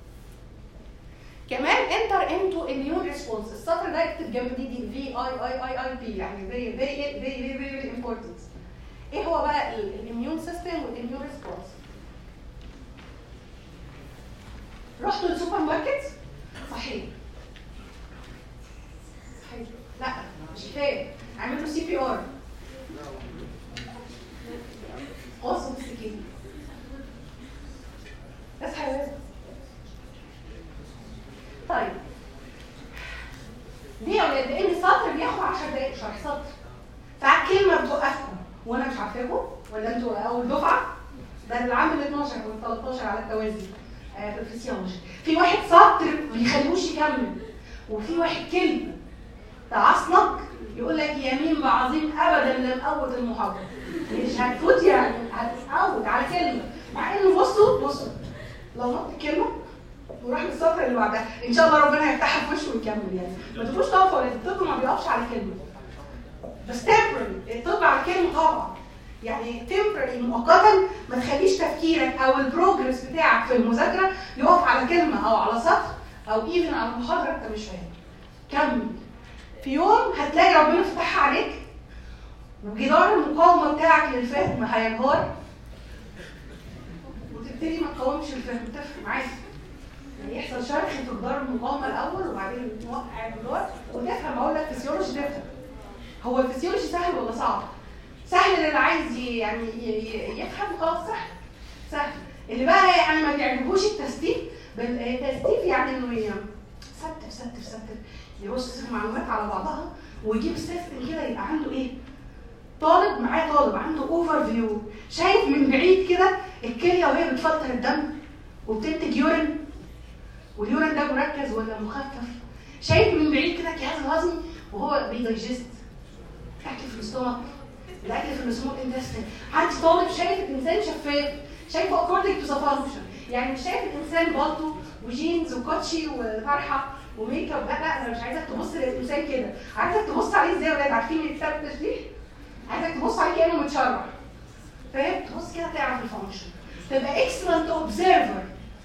كمان انتر انتو اميون ريسبونس، السطر ده اكتب جنب دي في اي بي يعني فيري امبورتنت. ايه هو بقى الاميون سيستم والاميون ريسبونس؟ رحتوا السوبر ماركت؟ صحيح. لا مش كفايه، اعملوا سي بي ار. قصوا بالسكين. اصحى يا ولد. طيب ليه يا ولاد؟ لان السطر بياخد 10 دقايق شرح سطر. ساعات كلمه بتوقفكم وانا مش عارفاكم، ولا انتوا اول دفعه؟ ده اللي عامل 12 وال 13 على التوازي في الفسيولوجي. في واحد سطر ما بيخلوش يكمل، وفي واحد كلمه تعصنك يقول لك يمين بعظيم ابدا لم اوت المحاضره. مش هتفوت يعني، هتتعود على كلمه، مع انه بصوا لو نط كلمه وراح للسطر اللي بعدها ان شاء الله ربنا هيفتحها في وشه ويكمل يعني. ما تبقوش تقفوا، ولا الطب ما بيقفش على كلمه. بس تمبرري الطب على كلمه طبعا يعني، تمبرري مؤقتا ما تخليش تفكيرك او البروجرس بتاعك في المذاكره يقف على كلمه او على سطر او ايفن على محاضره انت مش فاهمها. كمل، في يوم هتلاقي ربنا فتحها عليك وجدار المقاومه بتاعك للفهم هينهار وتبتدي ما تقاومش الفهم. تفهم عادي يعني، يحصل شرخ في جدار المقاومه الاول وبعدين توقع الجدار وتفهم. اقول لك فسيولوجي تفهم. هو الفسيولوجي سهل ولا صعب؟ سهل للي عايز يعني يفهم، خلاص سهل. اللي بقى يعني ما بيعجبوش التستيف، يعني انه ستف يرص المعلومات على بعضها ويجيب سيستم كده يبقى عنده ايه؟ طالب عنده اوفر فيو، شايف من بعيد كده الكليه وهي بتفلتر الدم وبتنتج يورين، واليورين ده مركز ولا مخفف، شايف من بعيد كده الجهاز الهضمي وهو بيدايجست الاكل في الاستومك، الاكل في السمول انتستين. عندي طالب شايف الانسان شفاف، شايفه اكوردنج تو ذا فانكشن، يعني مش شايف الانسان بالطو وجينز وكوتشي وطرحه وميك اب. لا انا مش عايزك تبص للانسان كده، عايزك تبص عليه ازاي يا ولاد؟ عارفين كتاب التشريح؟ عايزك تبص عليه كانه متشرح، فاهم؟ تبص كده تعرف الفانكشن، تبقى اكسلنت اوبزرفر.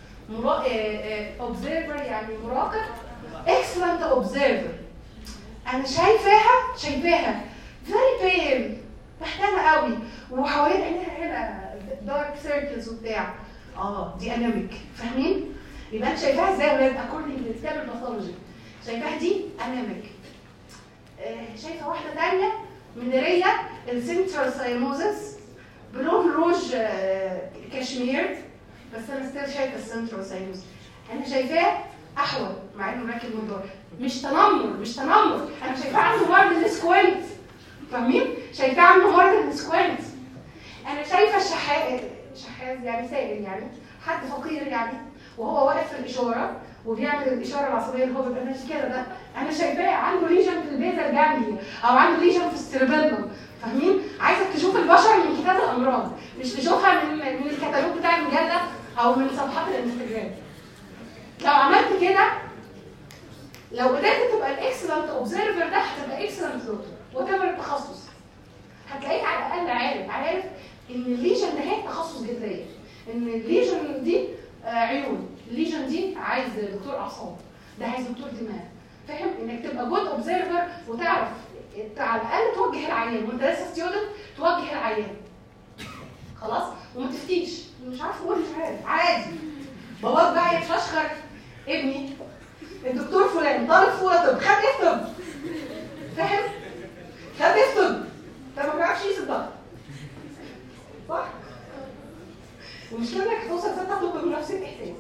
اوبزرفر يعني مراقب، اكسلنت اوبزرفر. انا شايفاها فيري بيل، محتاجه قوي، وحوالين عينيها هنا دارك سيركلز وبتاع. دي انيميك، فاهمين؟ يبقى انت شايفاها ازاي يا ولاد؟ اكوردنج لكتاب الباثولوجي شايفاها دي انيميك. شايفه واحده ثانيه منيريه السنترال ساينوزس بلون روج كشمير، بس انا ستيل شايفه السنترال ساينوزس. انا شايفاه احول مع انه راكب نضاره. مش تنمر، انا شايفاه عنده مرض السكوينت، فاهمين؟ شايفاه عنده مرض السكوينت. انا شايفه شحاذ يعني سائل، يعني حد فقير يعني، وهو واقف في الاشاره وبيعمل الاشاره العصبيه اللي هو بيبقى ماشي كده ده. انا شايفاه عنده ليجن في البيزا الجانبيه او عنده ليجن في السيربيلم، فاهمين؟ عايزك تشوف البشر من كتاب الامراض، مش تشوفها من الكتالوج بتاع المجله او من صفحات الانستجرام. لو عملت كده، لو قدرت تبقى الاكسلنت اوبزرفر ده، هتبقى اكسلنت دكتور وات ايفر التخصص. هتلاقيك على الاقل عارف ان الليجن ده هي تخصص جذريه، ان الليجن دي عيون، الليجن دي عايز دكتور اعصاب، ده عايز دكتور دماغ. فاهم؟ انك تبقى جود اوبزرفر وتعرف على الاقل توجه العيان وانت لسه ستيودنت، توجه العيان خلاص، وما تفتيش مش عارف اقول مش عارف عادي. باباك بقى يتفشخر ابني الدكتور فلان طالب في اولى طب، خد ايه في طب؟ فاهم؟ خد ايه في طب؟ ده ما بيعرفش يقيس الضغط صح؟ المشكله انك هتوصل 6 طب بنفس الاحساس.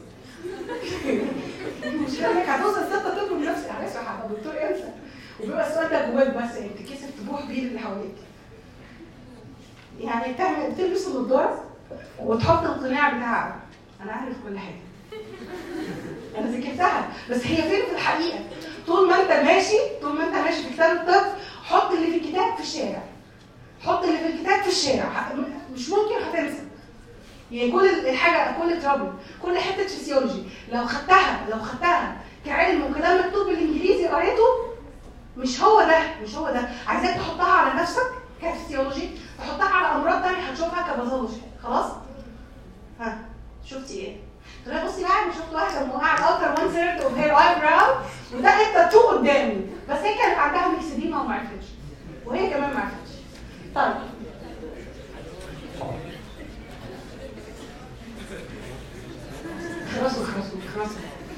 المشكله انك هتوصل 6 طب بنفس الاحساس يا حبيبي الدكتور انسى، وبيبقى السؤال ده جواك بس يعني تتكسف تبوح بيه اللي حواليك. يعني تلبس النضاره وتحط القناع بتاعك انا عارف كل حاجه. انا ذاكرتها، بس هي فين في الحقيقه؟ طول ما انت ماشي في كتاب الطب، حط اللي في الكتاب في الشارع. حط اللي في الكتاب في الشارع، مش ممكن هتنسى. يعني كل الحاجه، كل ترابل، كل حته فيسيولوجي لو خدتها كعلم وكلام مكتوب بالانجليزي قريته، مش هو ده. عايزاك تحطها على نفسك كفيسيولوجي، تحطها على امراض ثانيه هتشوفها كباثولوجي. خلاص؟ ها شفتي ايه؟ طلع بصي بقى، انا شفت واحده موقعه الاوتر 1 ثيرد اوف هير اي براو وده التاتو قدامي، بس هي كانت عندها ميكسديما وما عرفتش، وهي كمان ما عرفتش. طيب خلاص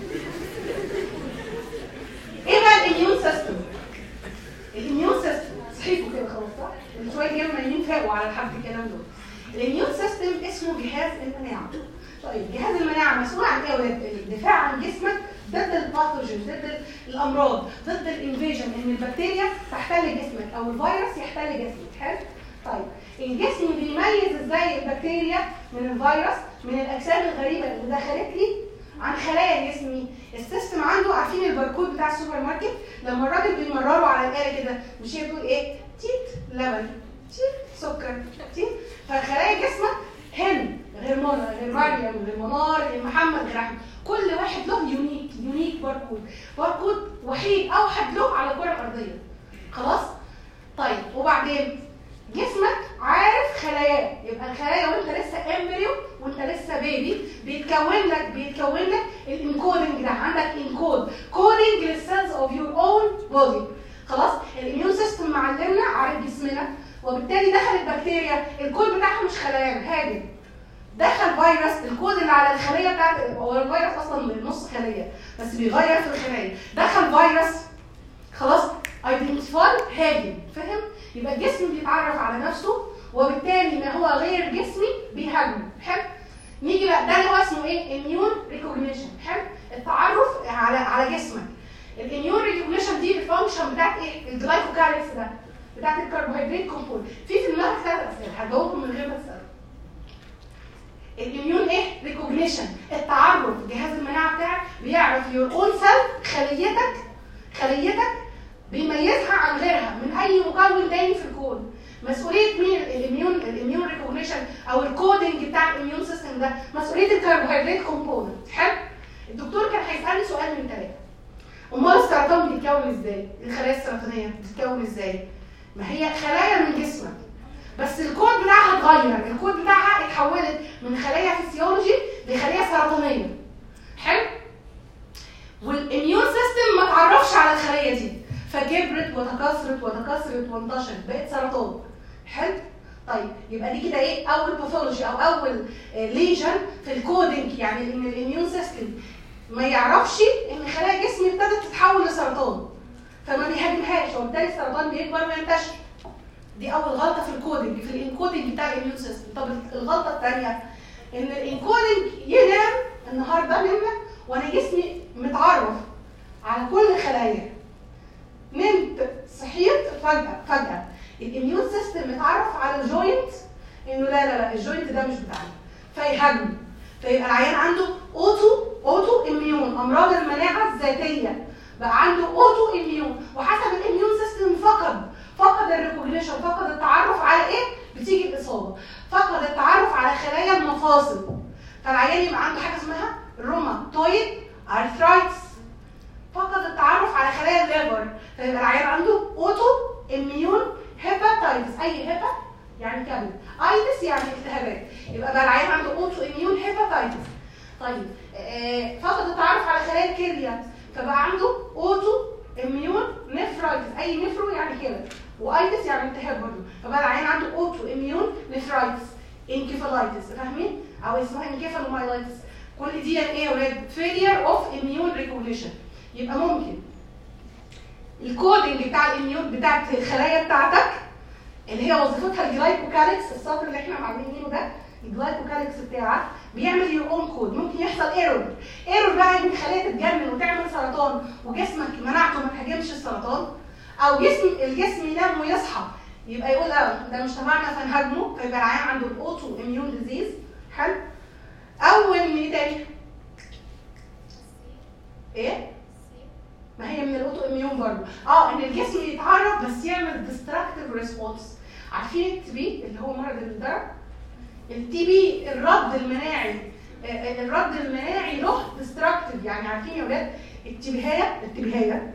ايه بقى الاميون سيستم؟ الاميون سيستم صحيحوا كده خلاص صح؟ شويه جايين نايمين فاقوا على الحد الكلام دول. الاميون سيستم اسمه جهاز المناعه. طيب جهاز المناعه مسؤول عن ايه يا ولاد؟ الدفاع عن جسمك ضد الباثوجين، ضد الامراض، ضد الانفيجن، ان البكتيريا تحتل جسمك او الفيروس يحتل جسمك. حلو؟ طيب الجسم بيميز ازاي البكتيريا من الفيروس، من الاجسام الغريبه اللي دخلت لي عن خلايا جسمي. السيستم عنده، عارفين الباركود بتاع السوبر ماركت لما الراجل بيمرره على الاله كده، مش هي بتقول ايه؟ تيت لبن، تيت سكر، تيت. فخلايا جسمك هن غير منى، غير مريم، غير منار، غير محمد، غير احمد، كل واحد له يونيك باركود وحيد اوحد له على الكره الارضيه. خلاص؟ طيب وبعدين جسمك عارف خلاياه، يبقى الخلايا وانت لسه امبريو وانت لسه بيبي بيتكون لك الانكودنج ده. عندك كودنج للسيلز اوف يور اون بودي. خلاص؟ الاميون سيستم معلمنا عارف جسمنا، وبالتالي دخل البكتيريا الكود بتاعها مش خلايانا هاجم، دخل فيروس الكود اللي على الخليه بتاعت، هو الفيروس اصلا نص خليه بس بيغير في الخلايا، دخل فيروس خلاص ايدنتيفاي هاجم. فاهم؟ يبقى الجسم بيتعرف على نفسه، وبالتالي ما هو غير جسمي بيهاجمه. حلو؟ نيجي بقى ده اللي هو اسمه ايه؟ اميون ريكوجنيشن. حلو؟ التعرف على جسمك. الاميون ريكوجنيشن دي الفانكشن بتاعت ايه؟ الجلايكوكاليكس ده بتاعت الكربوهيدرات كومبوند. في دماغك 3 اسئله هجاوبهم من غير ما تسالوا. الاميون ايه؟ ريكوجنيشن، التعرف. جهاز المناعه بتاعك بيعرف يور اون سيل، خليتك بيميزها عن غيرها من اي مكون تاني في الكون. مسؤوليه مين الاميون ريكوجنيشن او الكودنج بتاع الاميون سيستم ده؟ مسؤوليه الكربوهيدرات كومبوننت. حلو؟ الدكتور كان هيسالني سؤال من 3. امال السرطان بيتكون ازاي؟ الخلايا السرطانيه بتتكون ازاي؟ ما هي خلايا من جسمك، بس الكود بتاعها اتغير، الكود بتاعها اتحولت من خلايا فيسيولوجي لخلايا سرطانيه. حلو؟ والاميون سيستم ما تعرفش على الخلايا دي، فكبرت وتكاثرت وانتشرت، بقت سرطان. حلو؟ طيب يبقى دي كده ايه؟ اول باثولوجي او اول ليجن في الكودنج، يعني ان الاميون سيستم ما يعرفش ان خلايا جسمي ابتدت تتحول لسرطان، فما بيهاجمهاش، وبالتالي السرطان بيكبر وينتشر. دي اول غلطه في الكودنج، في الانكودنج بتاع الاميون سيستم. طب الغلطه الثانيه ان الانكودنج ينام النهارده نمنا وانا جسمي متعرف على كل خلايا، نمت صحيت فجاه الاميون سيستم متعرف على الجوينت انه لا الجوينت ده مش بتاعنا، فيهاجم، فيبقى العيان عنده اوتو اميون، امراض المناعه الذاتيه بقى عنده اوتو اميون، وحسب الاميون سيستم فقد الريكوجنيشن، فقد التعرف على ايه بتيجي الاصابه. فقد التعرف على خلايا المفاصل، فالعيان يبقى عنده حاجه اسمها روماتويد ارثرايتس. فقد التعرف على خلايا الليفر، فيبقى العيان عنده اوتو اميون هيباتايتس. اي هيبا يعني كبد، ايتس يعني التهابات، يبقى بقى العيان عنده اوتو اميون هيباتايتس. طيب فقد التعرف على خلايا الكليه، فبقى عنده اوتو اميون نفرايتس. اي نفرو يعني كلى، وايتس يعني التهاب برضه، فبقى العيان عنده اوتو اميون نفرايتس. انكيفالايتس فاهمين؟ او اسمها انكيفالومايلايتس. كل دي ايه يا ولاد؟ فيلير اوف اميون ريكوجنيشن. يبقى ممكن الكودنج بتاع الاميون بتاعت الخلايا بتاعتك اللي هي وظيفتها الجلايكوكاليكس، السطر اللي احنا عاملينه ده الجلايكوكاليكس بتاعك بيعمل يور اون كود. ممكن يحصل ايرور بقى ان الخلايا تتجنن وتعمل سرطان وجسمك مناعته ما تهاجمش السرطان، او الجسم ينام ويصحى يبقى يقول لا ده مش تبعنا فنهاجمه، فيبقى العيان عنده الاوتو اميون ديزيز. حلو. او ان ايه تاني؟ ايه؟ ما هي من الاوتو اميون برضه. ان الجسم يتعرف بس يعمل ديستراكتيف ريسبونس. عارفين التي بي اللي هو مرض الدرق؟ التي بي الرد المناعي له ديستراكتيف. يعني عارفين يا ولاد التبهايه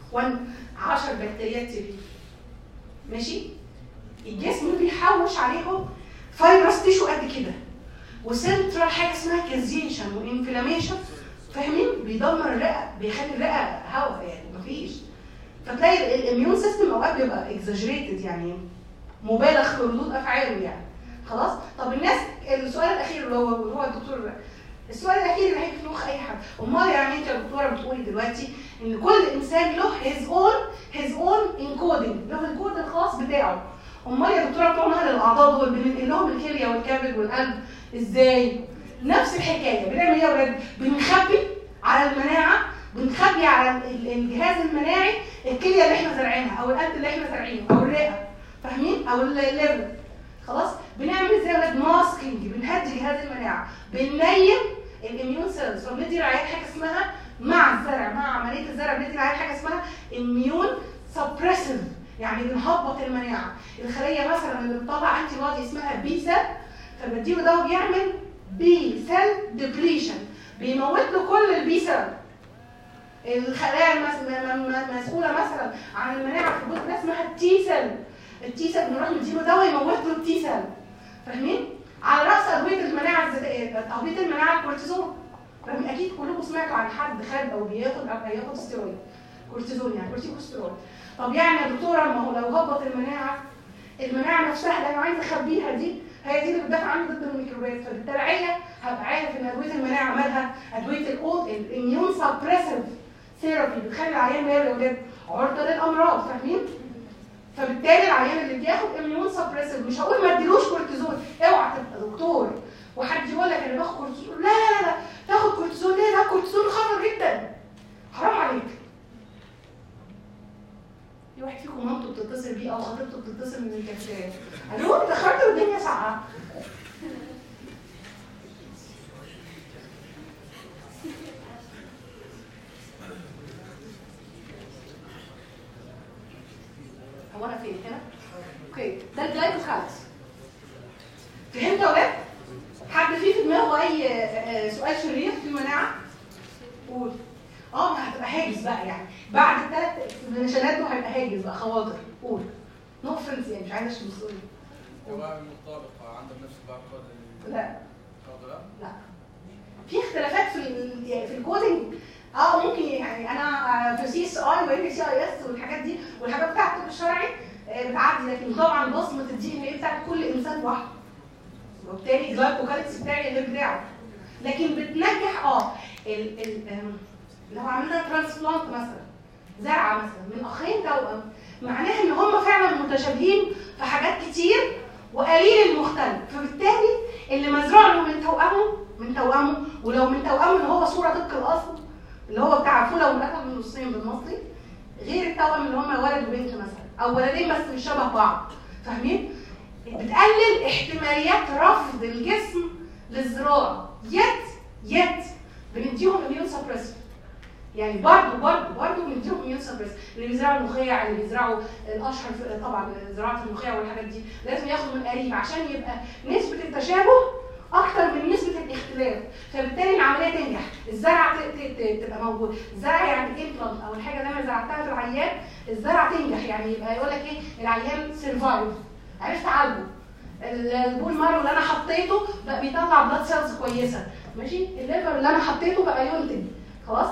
10 بكتيريات تي بي ماشي؟ الجسم بيحوش عليهم فايبرس تيشو قد كده، وسنترال حاجه اسمها كازيشن وانفلاميشن، فاهمين؟ بيدمر الرئه، بيخلي الرئه هواء يعني مفيش. فتلاقي الاميون سيستم اوقات بيبقى اكزاجريتد، يعني مبالغ في ردود افعاله يعني. خلاص؟ طب الناس السؤال الاخير اللي هو الدكتور، السؤال الاخير اللي هيجي في مخ اي حد، امال يعني انت يا دكتوره بتقولي دلوقتي ان كل انسان له his own encoding، له الكود الخاص بتاعه. امال يا دكتوره بتوع نقل الاعضاء دول بننقل لهم الكليه والكبد والقلب ازاي؟ نفس الحكايه. بنعمل ايه يا ولاد؟ بنخبي على المناعه، بنخبي على الجهاز المناعي الكليه اللي احنا زارعينها، او القلب اللي احنا زارعينه، او الرئه، فاهمين؟ او الليفر. خلاص؟ بنعمل ازاي يا ولاد؟ ماسكينج، بنهدي جهاز المناعه، بننيم الاميون سيلز، فبندي العيان حاجه اسمها مع الزرع، مع عمليه الزرع بندي العيان حاجه اسمها اميون سبريسيف، يعني بنهبط المناعه. الخليه مثلا اللي بتطلع انتي بودي اسمها بي سيل، فبديله ده بيعمل بي سيل ديبليشن، بيموت له كل البي سيل. الخلايا المسؤوله مثلا عن المناعه في الجسم اسمها التي سيل. التي سيل بنروح نديله دواء يموت له التي سيل، فاهمين؟ على راس ادويه المناعه ادويه المناعه الكورتيزون. اكيد كلكم سمعتوا عن حد خد او بياخد ستيرويد كورتيزون، يعني كورتيكوستيرويد. طب يعني يا دكتوره ما هو لو هبط المناعه نفسها اللي انا عايزه اخبيها دي هي دي اللي بتدافع عني ضد الميكروبات، فبالتبعيه هبقى عارف ان ادويه المناعه مالها ادويه الاميون سبريسيف ثيرابي بتخلي العيان ماله يا ولاد؟ عرضه للامراض، فاهمين؟ فبالتالي العيان اللي بياخد اميون سبريسيف مش هقول ما اديلوش كورتيزون، اوعى تبقى دكتور وحد يقول لك انا باخد كورتيزون، لا تاخد كورتيزون ليه؟ ده كورتيزون خطر جدا، حرام عليك. في واحد فيكم مامته بتتصل بيه او خطيبته بتتصل من الكافيتيريا، الو انت خرجت والدنيا ساقعه. هو انا فين هنا؟ اوكي، ده الجلايكوكاليكس. فهمتوا يا ولاد؟ حد في دماغه اي سؤال شرير في المناعه؟ قول. ما هتبقى هاجس بقى، يعني بعد الثلاث نشانات دول هيبقى هاجس بقى، خواطر. قول. نو فرنس، يعني مش عايزه اشتم السؤال. جواب مطابقه عندهم نفس الباركود؟ لا. لا. في اختلافات في الكودنج. ممكن، يعني انا في سي اس اي وام سي اي اس والحاجات دي والحاجات بتاعت الطب الشرعي بتعدي، لكن طبعا بصمه الدي ان ايه بتاعت كل انسان لوحده، وبالتالي الجلايكوكاليكس بتاعي غير بتاعه. لكن بتنجح لو عملنا ترانسبلانت مثلا، زرعه مثلا من اخين توأم، معناها ان هم فعلا متشابهين في حاجات كتير وقليل المختلف، فبالتالي اللي مزروع له من توأمه ولو من توأمه اللي هو صوره طبق الاصل اللي هو بتاع فوله ومركب من نصين بالمصري، غير التوأم اللي هم ولد وبنت مثلا، او ولدين بس مش شبه بعض، فاهمين؟ بتقلل احتماليات رفض الجسم للزراعه. يت بنديهم اميون سبريسيف، يعني برضه بنديهم اميون سبريس، اللي بيزرعوا المخيع، اللي بيزرعوا الاشهر طبعا زراعه المخيع والحاجات دي لازم ياخد من قريب عشان يبقى نسبه التشابه اكتر من نسبه الاختلاف، فبالتالي العمليه تنجح، الزرعه تبقى موجوده، الزرعه يعني امبلانت او الحاجه اللي انا زرعتها في العيان الزرعه تنجح، يعني يبقى يقول لك ايه العيان سرفايف، عرفت اعالجه. البول مارو اللي انا حطيته بقى بيطلع بلاد سيلز كويسه، ماشي، الليفر اللي انا حطيته بقى ينتج، خلاص.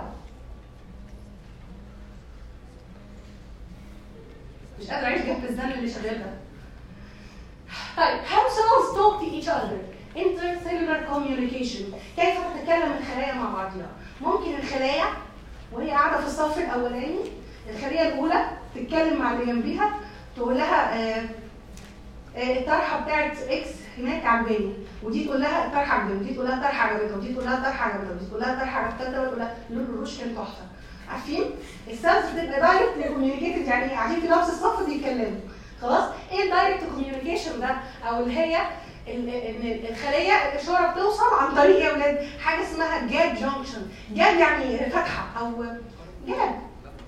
مش قادره اعيش جنب الزن اللي شغال ده. طيب how cells talk to each other intercellular communication، كيف تتكلم الخلايا مع بعضها؟ ممكن الخلايا وهي قاعده في الصف الاولاني، الخليه الاولى تتكلم مع اللي جنبيها تقول لها الطرحه بتاعت اكس هناك عجباني، ودي تقول لها الطرحه عجباني، ودي تقول لها الطرحه عجبتها، ودي تقول لها الطرحه عجبتها، ودي تقول لها الطرحه عجبتها، وتقول لها لون الروش كان تحفه. عارفين؟ السيلز بتبقى دايركت كوميونيكيتد، يعني قاعدين في نفس الصف بيتكلموا. خلاص؟ ايه الدايركت كوميونيكيشن ده؟ او اللي هي ان الخليه الاشاره بتوصل عن طريق يا اولاد حاجه اسمها جاب جانكشن. جاب يعني فتحه او جاب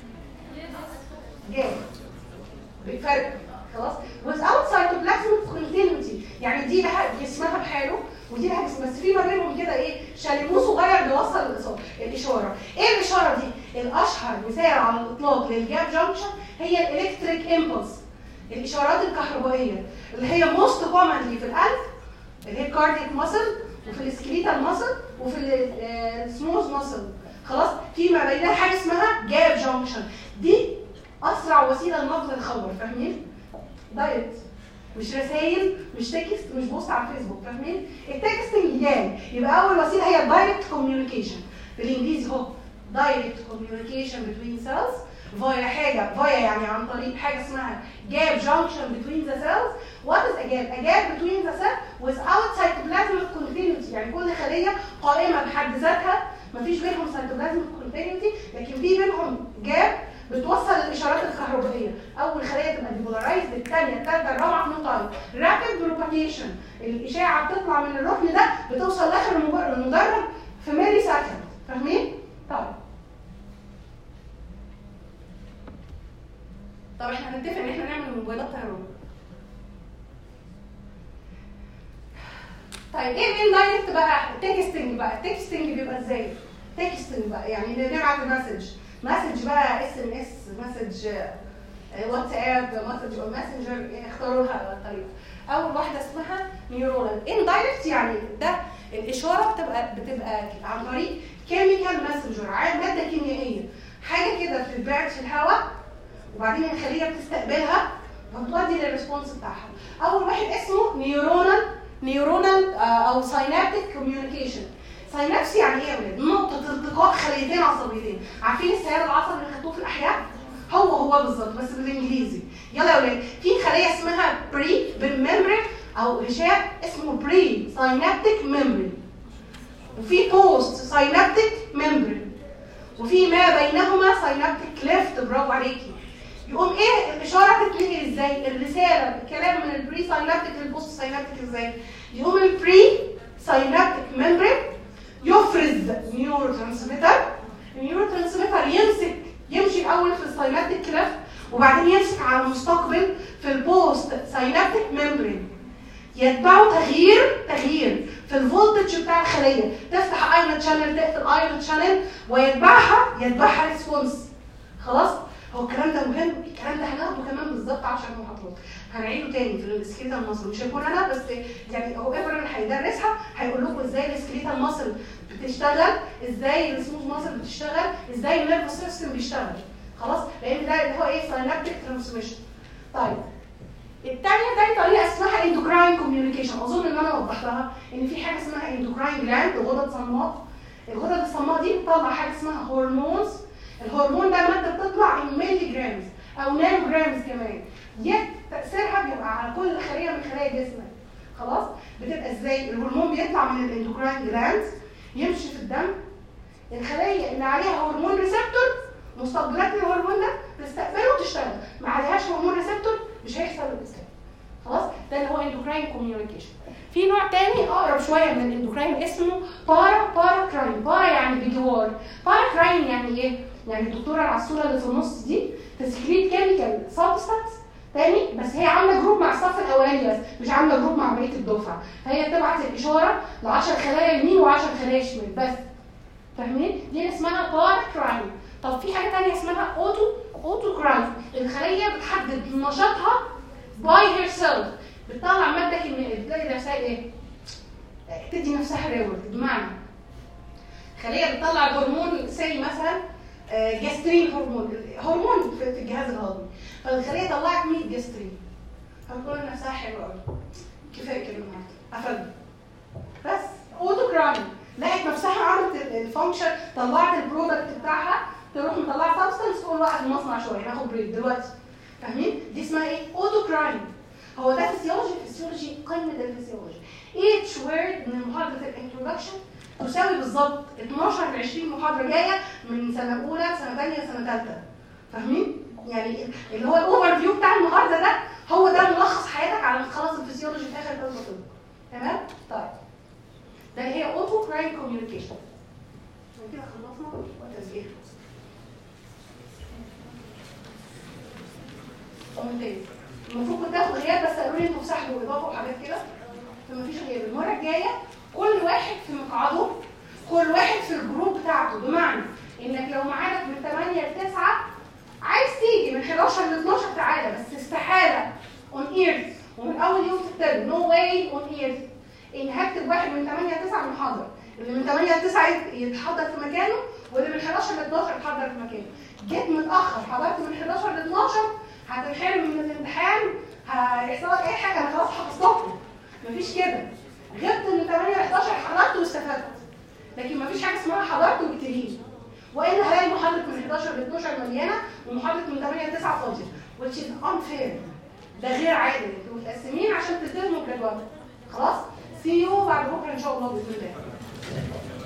بفرق. خلاص؟ without cytoplasmic continuity، يعني دي لها جسمها بحاله ودي لها جسم، بس في ما بينهم كده ايه شاليمو صغير بيوصل الاشاره. ايه الاشاره دي؟ الاشهر مثال على الاطلاق للجاب جانكشن هي الالكتريك امبلس، الاشارات الكهربائيه اللي هي موست كومنلي في القلب اللي هي الكاردياك ماسل، وفي السكليتال ماسل، وفي السموث ماسل. خلاص؟ في ما بينها حاجه اسمها جاب جانكشن، دي اسرع وسيله لنقل الخبر، فاهمين؟ دايركت، مش رسائل، مش تكست، مش بوست على الفيسبوك، فاهمين؟ التكستنج جاي، يبقى اول وسيله هي الدايركت كوميونيكيشن، بالانجليزي اهو دايركت كوميونيكيشن بتوين سيلز فايا حاجه، فايا يعني عن طريق حاجه اسمها جاب جانكشن بتوين ذا سيلز. وات از ا جاب؟ ا جاب بتوين ذا سيل without cytoplasmic continuity، يعني كل خليه قائمه بحد ذاتها مفيش بينهم cytoplasmic continuity، لكن في بينهم جاب بتوصل الاشارات الكهربائيه. اول خليه تبقى ديبولارايزد، الثانيه، الثالثه، الرابعه في نوتايب. رابيد بروباجيشن، الاشاعه بتطلع من الركن ده بتوصل لاخر المدرج في ملي سكند، فاهمين؟ طب احنا هنتفق ان احنا نعمل موبايلات طيران. طيب ايه الاندايركت بقى؟ التكستنج بقى، التكستنج بيبقى ازاي؟ تكستنج بقى يعني نبعت مسج بقى SMS، مسج واتساب، مسج او ماسنجر، اختاروا لها الطريقه. اول واحده اسمها نيورونال. اندايركت يعني ده الاشاره بتبقى عن طريق كيميكال ماسنجر، ماده كيميائيه، حاجه كده بتتبعت في الهواء وبعدين الخليه بتستقبلها وبتودي للريسبونس بتاعها. اول واحد اسمه نيورونال او ساينابتيك كوميونيكيشن. ساينابس يعني ايه يا ولاد؟ نقطه التقاء خليتين عصبيتين. عارفين السيال العصبي اللي خدتوه في الاحياء؟ هو بالظبط بس بالانجليزي. يلا يا ولاد، في خليه اسمها بري ميمبرين او غشاء اسمه بري ساينابتيك ميمبرين، وفي بوست ساينابتيك ميمبرين، وفي ما بينهما ساينابتيك كليفت. برافو عليكي. يقوم ايه الاشاره تتنقل ازاي؟ الرساله الكلام من البري ساينابتيك للبوست ساينابتيك ازاي؟ يقوم البري ساينابتيك ميمبرين يفرز نيورو ترانسميتر، النيورو ترانسميتر يمشي الاول في الساينابتيك كليفت وبعدين يمسك على المستقبل في البوست ساينابتيك ميمبرين، يتبعه تغيير في الفولتج بتاع الخليه، تفتح ايون شانل تقفل ايون شانل ويتبعها ريسبونس. خلاص؟ هو الكلام ده مهم، الكلام ده هناخده كمان بالظبط 10 محاضرات، هنعيده تاني في السكليتال ماسل، مش هيكون انا بس يعني هو ايفر اللي هيدرسها هيقول لكم ازاي السكليتال ماسل بتشتغل، ازاي السموث ماسل بتشتغل، ازاي النيرف سيستم بيشتغل. خلاص؟ لان ده اللي هو ايه؟ ساينابتيك ترانسميشن. طيب تاني طريقه اسمها اندوكراين كوميونيكيشن، اظن ان انا وضحتها ان في حاجه اسمها اندوكراين جلاند، غدد صماء. الغدد الصماء دي بتطلع حاجه اسمها هرمونز، الهرمون ده ماده بتطلع ان ملي جرامز او نانو جرامز كمان، دي تاثيرها بيبقى على كل خليه من خلايا جسمك. خلاص؟ بتبقى ازاي؟ الهرمون بيطلع من الاندوكراين جلاند يمشي في الدم، الخليه اللي عليها هرمون ريسبتور مستقبلات الهرمون ده تستقبله وتشتغل، ما عليهاش هرمون ريسبتور مش هيحصل الاسكان. خلاص؟ ده اللي هو اندوكراين كوميونيكيشن. في نوع تاني اقرب شويه من الاندوكراين اسمه باراكراين. بارا يعني بجوار، باراكراين يعني ايه؟ يعني الدكتوره العسوله اللي في النص دي تسكريت كيميكال سبستانس تاني، بس هي عامله جروب مع الصف الاولاني بس، مش عامله جروب مع بقيه الدفعه، فهي بتبعت الاشاره ل 10 خلايا يمين و10 خلايا شمال بس. فاهمين؟ دي اللي اسمها باراكراين. طب في حاجه ثانيه اسمها اوتوكراين، الخليه بتحدد نشاطها باي هير سيلف، بتطلع ماده كيميائيه بتلاقي نفسها ايه؟ تدي نفسها ريورد. بمعنى خليه بتطلع هرمون سي مثلا جاسترين، هرمون في الجهاز الهضمي، فالخليه طلعت 100 جاسترين، هتقول لنفسها حلوه قوي كفايه كده النهارده قفلت. بس اوتوكراين لقت نفسها عملت الفانكشن، طلعت البرودكت بتاعها، تروح مطلعه سبستانس تقول وقت المصنع شويه ناخد بريك دلوقتي. فاهمين؟ دي اسمها ايه؟ اوتوكراين. هو ده فيسيولوجي قمه الفسيولوجي. each word من محاضره الانترودكشن تساوي بالظبط 12 ل 20 محاضره جايه من سنه اولى سنه ثانيه سنه ثالثه. فاهمين؟ يعني اللي هو الاوفر فيو بتاع النهارده ده هو ده ملخص حياتك على ما تخلص الفسيولوجي في اخر ثالثه طب. تمام؟ طيب ده اللي هي اوتوكراين كوميونيكيشن. كده خلصنا وتسجيل. ممتاز. المفروض كنت تاخد غياب بس قالوا لي انتوا بتسحبوا واضافه وحاجات كده، فمفيش غياب. المره الجايه كل واحد في مقعده، كل واحد في الجروب بتاعته، بمعنى انك لو معاك من 8 ل 9 عايز تيجي من 11 ل 12 تعالى، بس استحاله اون ايرز ومن اول يوم في الترم نو واي اون ايرز ان هكتب واحد من 8 ل 9 محاضره، اللي من 8 ل 9 يتحضر في مكانه واللي من 11 ل 12 يتحضر في مكانه. جيت متاخر حضرت من 11 ل 12 هتنحرم من الامتحان، هيحصل لك اي حاجه، انا خلاص حفظتكم. مفيش كده. غبت من 8 ل 11 حضرت واستفدت، لكن مفيش حاجه اسمها حضرت وبتريد. والا هلاقي محاضره من 11 ل 12 مليانه ومحاضره من 8 ل 9 فاضيه، which is unfair. ده غير عادل. انتوا متقسمين عشان تتموا الجدول. خلاص؟ see you بعد بكره ان شاء الله باذن الله.